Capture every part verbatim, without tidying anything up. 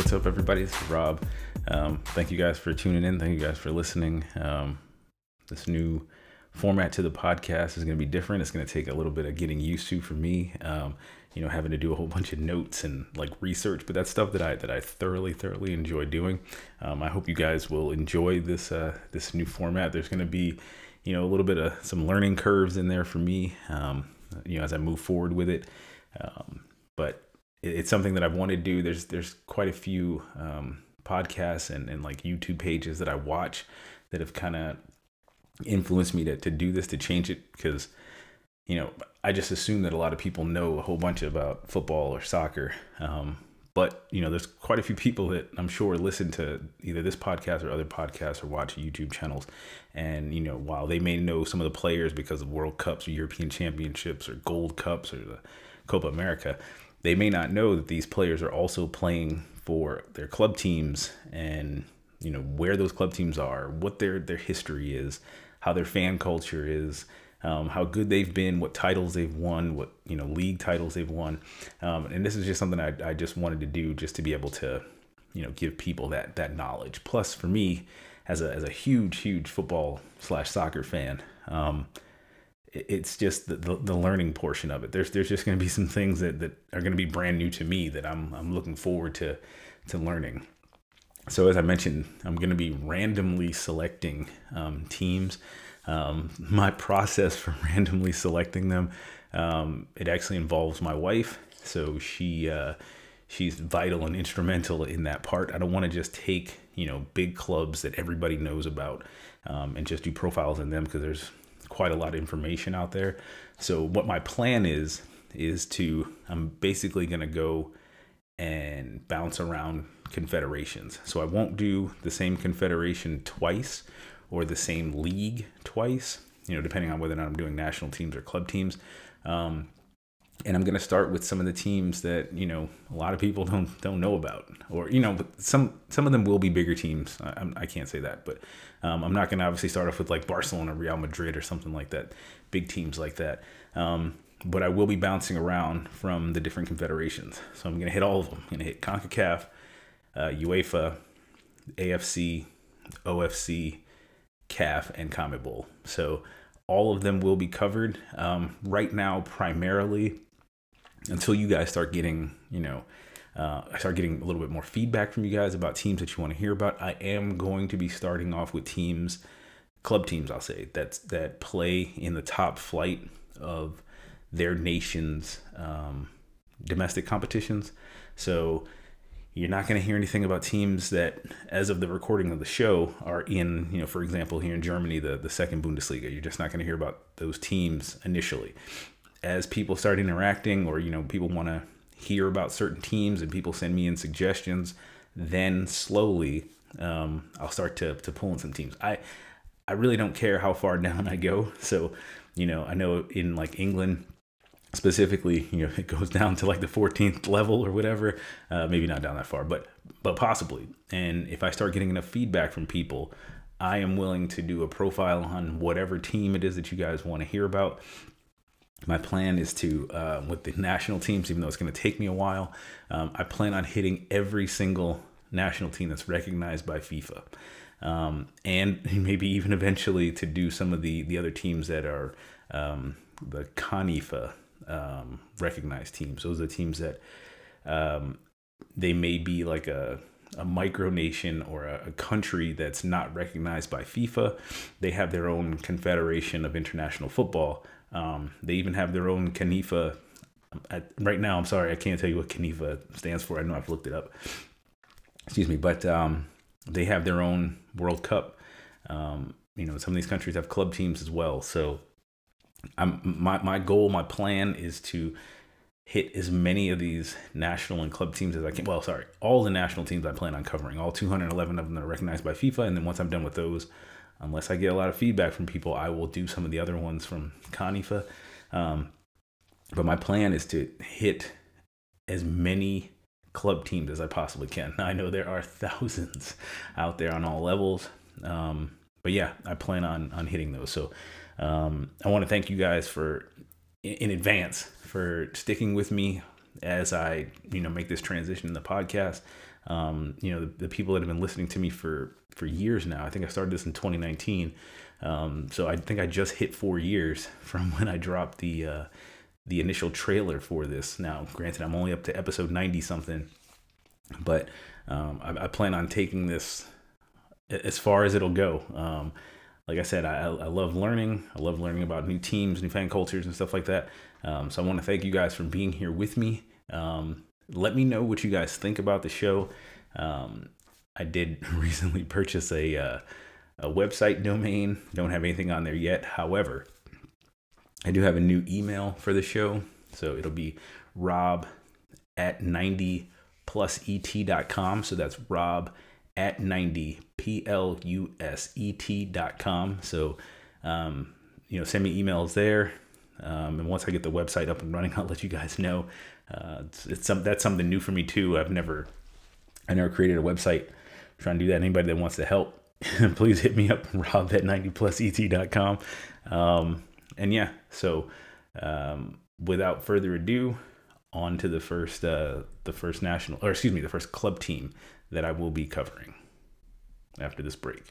what's up, everybody? This is Rob. Um, thank you guys for tuning in. Thank you guys for listening. Um, this new format to the podcast is going to be different. It's going to take a little bit of getting used to for me. Um, you know, having to do a whole bunch of notes and like research, but that's stuff that I that I thoroughly, thoroughly enjoy doing. Um, I hope you guys will enjoy this uh, this new format. There's going to be, you know, a little bit of some learning curves in there for me. Um, you know, as I move forward with it. Um, but it, it's something that I've wanted to do. There's there's quite a few um, podcasts and, and like YouTube pages that I watch that have kind of influenced me to to do this, to change it, because you know, I just assume that a lot of people know a whole bunch about football or soccer. Um, but, you know, there's quite a few people that I'm sure listen to either this podcast or other podcasts or watch YouTube channels. And, you know, while they may know some of the players because of World Cups or European Championships or Gold Cups or the Copa America, they may not know that these players are also playing for their club teams and, you know, where those club teams are, what their, their history is, how their fan culture is, Um, how good they've been, what titles they've won, what, you know, league titles they've won. Um, and this is just something I, I just wanted to do just to be able to, you know, give people that, that knowledge. Plus for me, as a, as a huge, huge football slash soccer fan, um, it, it's just the, the, the learning portion of it. There's, there's just going to be some things that, that are going to be brand new to me that I'm, I'm looking forward to, to learning. So as I mentioned, I'm going to be randomly selecting, um, teams. Um, my process for randomly selecting them, um, it actually involves my wife. So she, uh, she's vital and instrumental in that part. I don't want to just take, you know, big clubs that everybody knows about, um, and just do profiles in them, because there's quite a lot of information out there. So what my plan is, is to, I'm basically going to go and bounce around confederations. So I won't do the same confederation twice, or the same league twice, you know, depending on whether or not I'm doing national teams or club teams. Um, and I'm going to start with some of the teams that, you know, a lot of people don't don't know about, or, you know, but some some of them will be bigger teams. I, I can't say that, but um, I'm not going to obviously start off with like Barcelona, Real Madrid, or something like that, big teams like that. Um, but I will be bouncing around from the different confederations. So I'm going to hit all of them. I'm going to hit CONCACAF, uh, UEFA, A F C, O F C, C A F, and CONMEBOL. So all of them will be covered. Um, right now, primarily, until you guys start getting, you know, uh, I start getting a little bit more feedback from you guys about teams that you want to hear about, I am going to be starting off with teams, club teams, I'll say, that's, that play in the top flight of their nation's um, domestic competitions. So you're not going to hear anything about teams that, as of the recording of the show, are in, you know, for example, here in Germany, the, the second Bundesliga. You're just not going to hear about those teams initially. As people start interacting, or, you know, people want to hear about certain teams and people send me in suggestions, then slowly um, I'll start to, to pull in some teams. I, I really don't care how far down I go. So, you know, I know in like England, specifically, you know, it goes down to like the fourteenth level or whatever, uh, maybe not down that far, but, but possibly. And if I start getting enough feedback from people, I am willing to do a profile on whatever team it is that you guys want to hear about. My plan is to, uh, with the national teams, even though it's going to take me a while, um, I plan on hitting every single national team that's recognized by FIFA. Um, and maybe even eventually to do some of the, the other teams that are, um, the CONIFA, um, recognized teams. Those are the teams that, um, they may be like a, a micronation or a, a country that's not recognized by FIFA. They have their own Confederation of International Football. Um, they even have their own CONIFA. At, right now, I'm sorry, I can't tell you what CONIFA stands for. I know I've looked it up. Excuse me, but um, they have their own World Cup. Um, you know, some of these countries have club teams as well. So I'm, my, my goal, my plan is to hit as many of these national and club teams as I can. Well, sorry, all the national teams I plan on covering, all two hundred eleven of them that are recognized by FIFA. And then once I'm done with those, unless I get a lot of feedback from people, I will do some of the other ones from CONIFA. Um, but my plan is to hit as many club teams as I possibly can. Now, I know there are thousands out there on all levels. Um, but yeah, I plan on, on hitting those. So um, I want to thank you guys for, in advance, for sticking with me as I, you know, make this transition in the podcast. Um, you know, the, the people that have been listening to me for, for years now. I think I started this in twenty nineteen. Um, so I think I just hit four years from when I dropped the, uh, the initial trailer for this. Now, granted, I'm only up to episode ninety something, but, um, I, I plan on taking this as far as it'll go. Um, like I said, I, I love learning. I love learning about new teams, new fan cultures and stuff like that. Um, so I want to thank you guys for being here with me. Um, let me know what you guys think about the show. Um, I did recently purchase a, uh, a website domain. Don't have anything on there yet. However, I do have a new email for the show. So it'll be rob at ninety plus E T dot com. So that's rob at ninety P L U S E T dot com. So, um, you know, send me emails there. Um, and once I get the website up and running, I'll let you guys know. Uh, it's, it's some, that's something new for me too. I've never, I never created a website. I'm trying to do that. Anybody that wants to help, please hit me up, rob at ninety plus E T dot com. Um, and yeah, so, um, without further ado, on to the first, uh, the first national, or excuse me, the first club team that I will be covering after this break.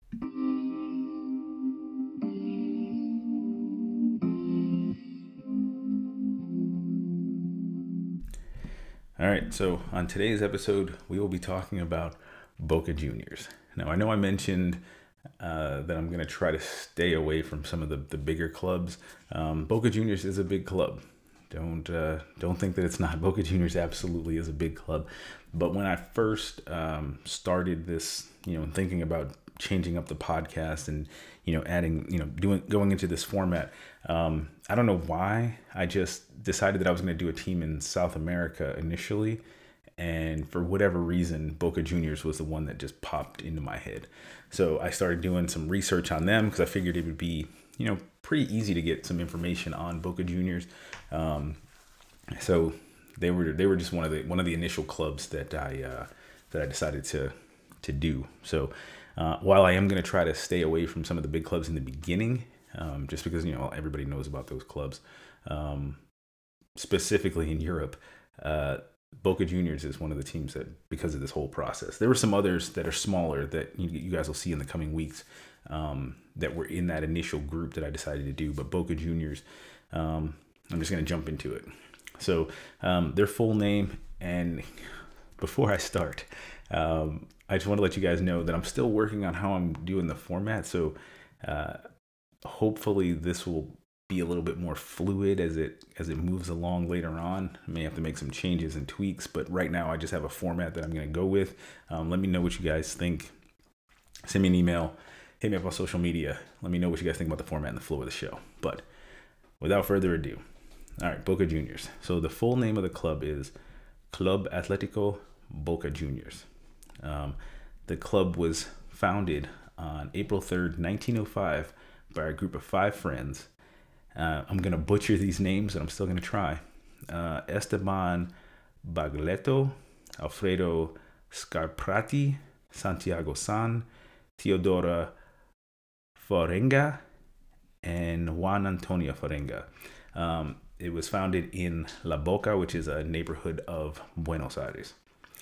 All right, so on today's episode, we will be talking about Boca Juniors. Now, I know I mentioned uh, that I'm going to try to stay away from some of the, the bigger clubs. Um, Boca Juniors is a big club. Don't uh, don't think that it's not. Boca Juniors absolutely is a big club. But when I first um, started this, you know, thinking about changing up the podcast and, you know, adding, you know, doing going into this format, um, I don't know why. I just decided that I was going to do a team in South America initially. And for whatever reason, Boca Juniors was the one that just popped into my head. So I started doing some research on them because I figured it would be, you know, pretty easy to get some information on Boca Juniors. Um, so they were they were just one of the one of the initial clubs that I uh, that I decided to to do. So uh, while I am going to try to stay away from some of the big clubs in the beginning, um, just because, you know, everybody knows about those clubs, um, specifically in Europe, uh, Boca Juniors is one of the teams that, because of this whole process, there were some others that are smaller that you, you guys will see in the coming weeks, um, that were in that initial group that I decided to do. But Boca Juniors, um, I'm just going to jump into it. So um, their full name, and before I start, um, I just want to let you guys know that I'm still working on how I'm doing the format. So uh, hopefully this will be a little bit more fluid as it as it moves along later on. I may have to make some changes and tweaks, but right now I just have a format that I'm going to go with. Um, let me know what you guys think. Send me an email. Hit me up on social media. Let me know what you guys think about the format and the flow of the show. But without further ado, all right, Boca Juniors. So the full name of the club is Club Atlético Boca Juniors. Um, the club was founded on April third, nineteen oh five by a group of five friends. Uh, I'm going to butcher these names, and I'm still going to try. Uh, Esteban Bagleto, Alfredo Scarprati, Santiago San, Teodora Farenga, and Juan Antonio Farenga. Um, it was founded in La Boca, which is a neighborhood of Buenos Aires.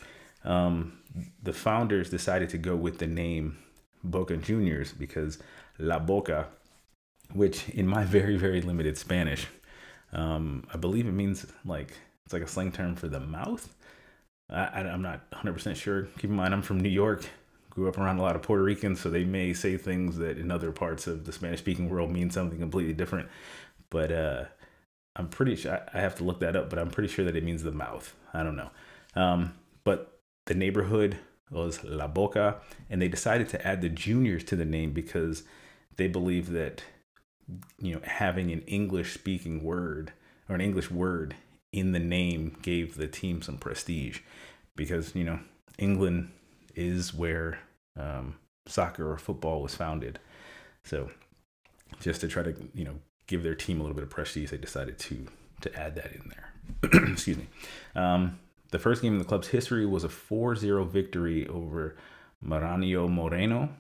Um, the founders decided to go with the name Boca Juniors because La Boca, which in my very, very limited Spanish, um, I believe it means like, it's like a slang term for the mouth. I, I, I'm not one hundred percent sure. Keep in mind, I'm from New York, grew up around a lot of Puerto Ricans, so they may say things that in other parts of the Spanish speaking world mean something completely different. But uh, I'm pretty sure, I, I have to look that up, but I'm pretty sure that it means the mouth. I don't know. Um, but the neighborhood was La Boca, and they decided to add the juniors to the name because they believe that, you know, having an English speaking word or an English word in the name gave the team some prestige, because, you know, England is where um, soccer or football was founded. So just to try to, you know, give their team a little bit of prestige, they decided to, to add that in there. Excuse me. Um, the first game in the club's history was a four zero victory over Maranhão Moreno.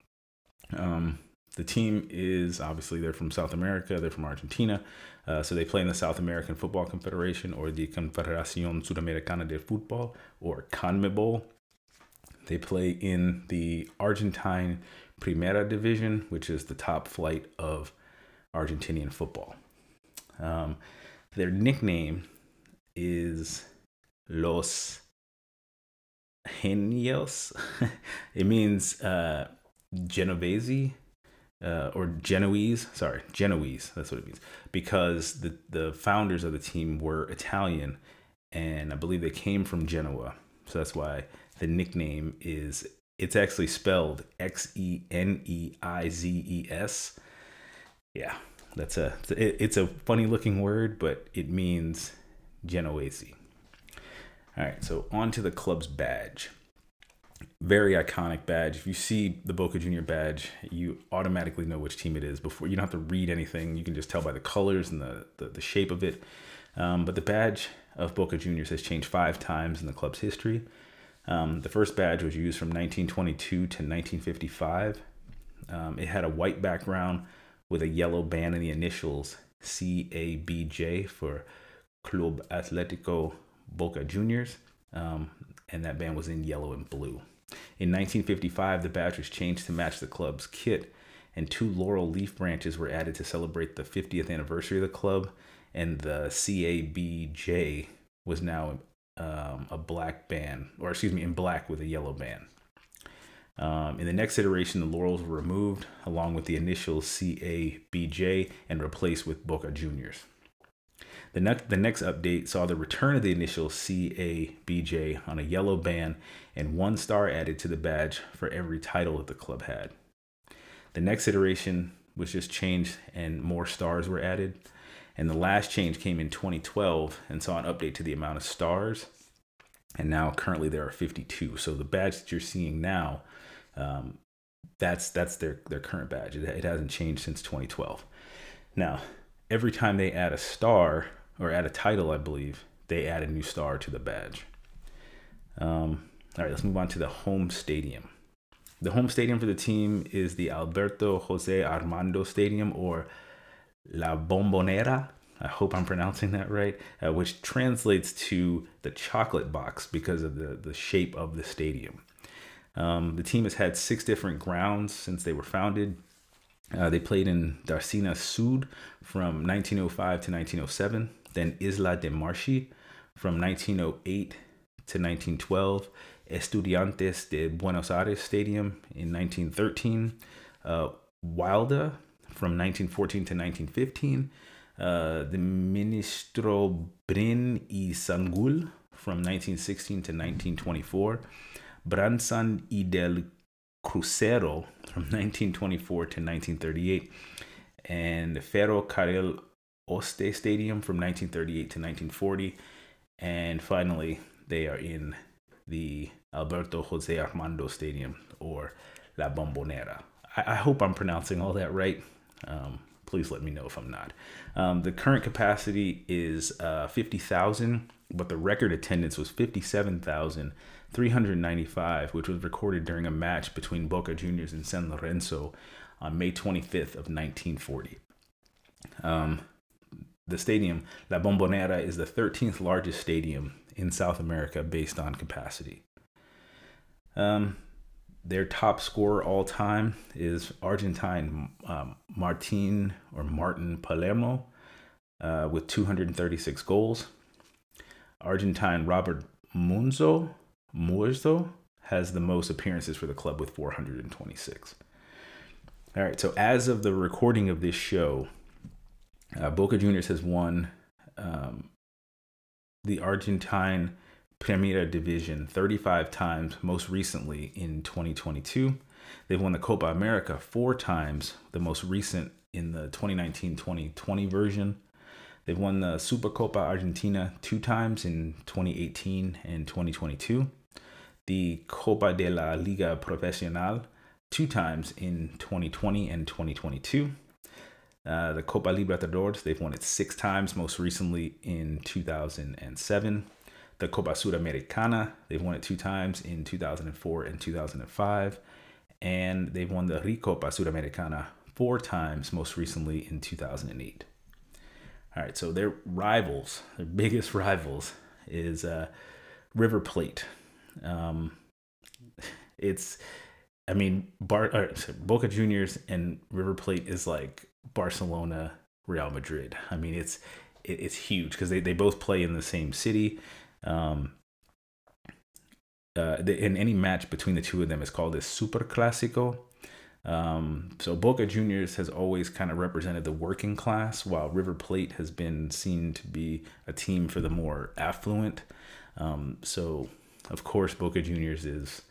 Um, The team is, obviously, they're from South America. They're from Argentina. Uh, so they play in the South American Football Confederation, or the Confederación Sudamericana de Fútbol, or CONMEBOL. They play in the Argentine Primera Division, which is the top flight of Argentinian football. Um, their nickname is Los Genios. It means uh, Genovese uh, or Genoese. Sorry, Genoese. That's what it means. Because the, the founders of the team were Italian, and I believe they came from Genoa. So that's why the nickname is, it's actually spelled X E N E I Z E S. Yeah, that's a, it's a funny looking word, but it means Genoese. All right, so on to the club's badge. Very iconic badge. If you see the Boca Junior badge, you automatically know which team it is. Before, you don't have to read anything. You can just tell by the colors and the, the, the shape of it. Um, but the badge of Boca Juniors has changed five times in the club's history. Um, the first badge was used from nineteen twenty-two to nineteen fifty-five. Um, it had a white background with a yellow band and the initials C A B J for Club Atlético Boca Juniors, um, and that band was in yellow and blue. In nineteen fifty-five, the badge was changed to match the club's kit, and two laurel leaf branches were added to celebrate the fiftieth anniversary of the club, and the C A B J was now um, a black band, or excuse me, in black with a yellow band. Um, in the next iteration, the laurels were removed along with the initials C A B J and replaced with Boca Juniors. The, ne- the next update saw the return of the initial C A B J on a yellow band and one star added to the badge for every title that the club had. The next iteration was just changed and more stars were added. And the last change came in twenty twelve and saw an update to the amount of stars. And now currently there are fifty-two. So the badge that you're seeing now, um, that's that's their, their current badge. It, it hasn't changed since twenty twelve. Now, every time they add a star, or add a title, I believe, they add a new star to the badge. Um, all right, let's move on to the home stadium. The home stadium for the team is the Alberto Jose Armando Stadium, or La Bombonera. I hope I'm pronouncing that right, uh, which translates to the chocolate box because of the, the shape of the stadium. Um, the team has had six different grounds since they were founded. Uh, they played in Darcina Sud from nineteen oh five to nineteen oh seven, then Isla de Marchi from nineteen oh eight to nineteen twelve, Estudiantes de Buenos Aires Stadium in nineteen thirteen, uh, Wilda from nineteen fourteen to nineteen fifteen, uh, the Ministro Brin y Sangul from nineteen sixteen to nineteen twenty-four, Bransan y del Crucero from nineteen twenty-four to nineteen thirty-eight, and Ferro Carril Oeste Stadium from nineteen thirty-eight to nineteen forty, and finally they are in the Alberto Jose Armando Stadium, or La Bombonera. I, I hope I'm pronouncing all that right. Um, please let me know if I'm not. Um, the current capacity is uh, fifty thousand, but the record attendance was fifty-seven thousand three hundred ninety-five, which was recorded during a match between Boca Juniors and San Lorenzo on May twenty-fifth of nineteen forty. Um, the stadium, La Bombonera, is the thirteenth largest stadium in South America based on capacity. Um, their top scorer all time is Argentine um, Martin or Martin Palermo uh, with two hundred thirty-six goals. Argentine Robert Munzo Muerzo has the most appearances for the club with four hundred twenty-six. All right, so as of the recording of this show, uh, Boca Juniors has won um, the Argentine Primera Division thirty-five times, most recently in twenty twenty-two. They've won the Copa America four times, the most recent in the twenty nineteen twenty twenty version. They've won the Supercopa Argentina two times in twenty eighteen and twenty twenty-two. The Copa de la Liga Profesional two times in twenty twenty and twenty twenty-two. Uh, the Copa Libertadores, they've won it six times, most recently in two thousand seven. The Copa Sudamericana, they've won it two times in two thousand four and two thousand five. And they've won the Recopa Sudamericana four times, most recently in two thousand eight. All right, so their rivals, their biggest rivals, is uh, River Plate. Um, it's, I mean, Bar, or, sorry, Boca Juniors and River Plate is like Barcelona, Real Madrid. I mean, it's it, it's huge because they, they both play in the same city. Um, uh, the, in any match between the two of them is called a Super Clásico. Um, so Boca Juniors has always kind of represented the working class, while River Plate has been seen to be a team for the more affluent. Um, so of course Boca Juniors is,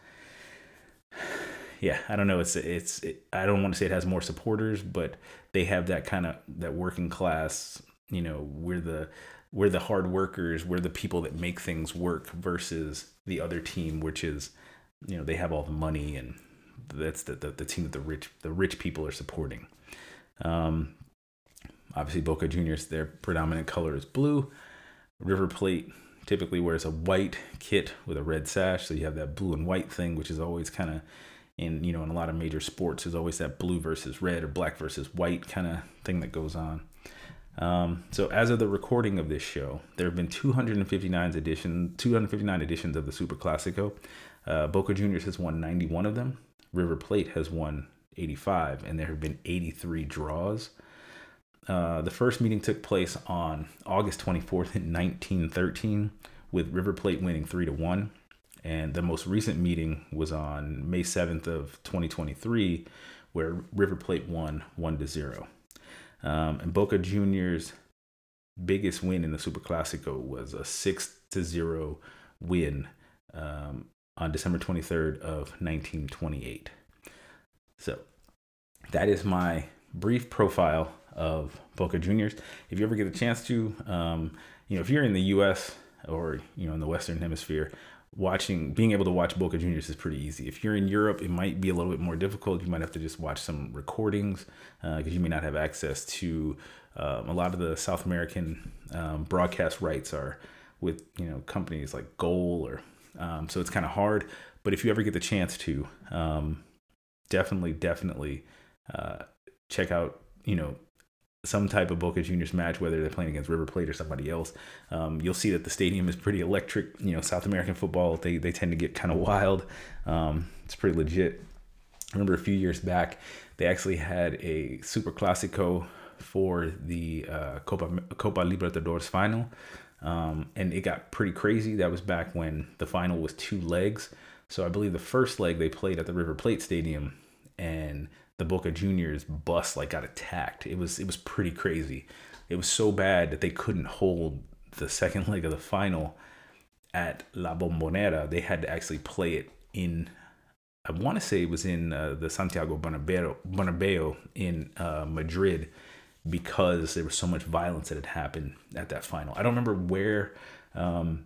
yeah, I don't know. It's, it's, it, I don't want to say it has more supporters, but they have that kind of, that working class, you know, we're the, we're the hard workers, we're the people that make things work versus the other team, which is, you know, they have all the money and that's the, the, the team that the rich, the rich people are supporting. Um, obviously Boca Juniors, their predominant color is blue. River Plate typically wears a white kit with a red sash. So you have that blue and white thing, which is always kind of in, you know, in a lot of major sports, there's always that blue versus red or black versus white kind of thing that goes on. Um, so as of the recording of this show, there have been two hundred fifty-nine editions, two hundred fifty-nine editions of the Super Clásico. Uh, Boca Juniors has won ninety-one of them. River Plate has won eighty-five, and there have been eighty-three draws. Uh, the first meeting took place on August twenty-fourth in nineteen thirteen, with River Plate winning three to one. And the most recent meeting was on May seventh of twenty twenty-three, where River Plate won one to zero. Um, and Boca Juniors' biggest win in the Super Clásico was a six to zero win um, on December twenty-third of nineteen twenty-eight. So that is my brief profile of Boca Juniors. If you ever get a chance to, um, you know, if you're in the U S or, you know, in the Western Hemisphere, watching, being able to watch Boca Juniors is pretty easy. If you're in Europe, it might be a little bit more difficult. You might have to just watch some recordings because uh, you may not have access to um, a lot of the South American um, broadcast rights are with, you know, companies like Goal or um, so it's kind of hard. But if you ever get the chance to, um, definitely, definitely uh, check out, you know, some type of Boca Juniors match, whether they're playing against River Plate or somebody else. Um, you'll see that the stadium is pretty electric. You know, South American football, they they tend to get kind of wild. Um, it's pretty legit. I remember a few years back, they actually had a Super Clásico for the uh, Copa, Copa Libertadores final. Um, and it got pretty crazy. That was back when the final was two legs. So I believe the first leg they played at the River Plate Stadium, and the Boca Juniors bus like got attacked. It was it was pretty crazy. It was so bad that they couldn't hold the second leg of the final at La Bombonera. They had to actually play it in, I want to say it was in uh, the Santiago Bernabeu, Bernabeu in uh, Madrid, because there was so much violence that had happened at that final. I don't remember where. Um,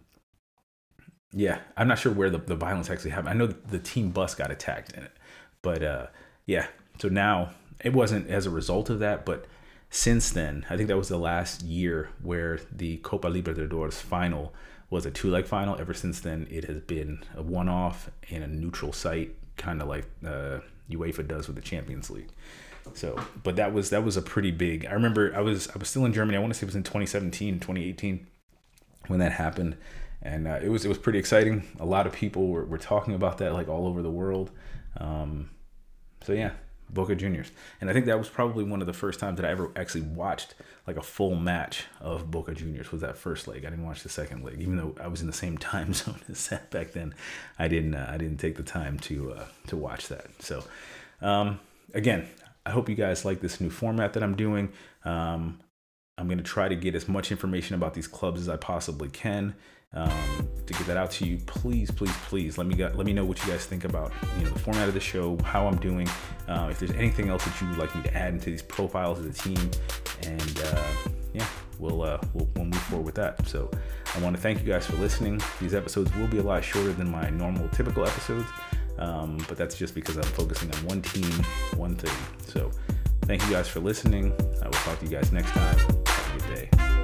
yeah, I'm not sure where the, the violence actually happened. I know the team bus got attacked in it, but uh, yeah. So now it wasn't as a result of that, but since then, I think that was the last year where the Copa Libertadores final was a two-leg final. Ever since then, it has been a one-off in a neutral site, kind of like uh, UEFA does with the Champions League. So, but that was that was a pretty big. I remember I was I was still in Germany. I want to say it was in twenty seventeen, twenty eighteen when that happened, and uh, it was it was pretty exciting. A lot of people were were talking about that like all over the world. Um, so yeah. Boca Juniors. And I think that was probably one of the first times that I ever actually watched like a full match of Boca Juniors was that first leg. I didn't watch the second leg, even though I was in the same time zone as that back then. I didn't uh, I didn't take the time to uh, to watch that. So um, again, I hope you guys like this new format that I'm doing. Um, I'm going to try to get as much information about these clubs as I possibly can. Um, to get that out to you, please, please, please let me get, let me know what you guys think about, you know, the format of the show, how I'm doing. Uh, if there's anything else that you would like me to add into these profiles of the team, and uh, yeah, we'll, uh, we'll we'll move forward with that. So I want to thank you guys for listening. These episodes will be a lot shorter than my normal typical episodes, um, but that's just because I'm focusing on one team, one thing. So thank you guys for listening. I will talk to you guys next time. Have a good day.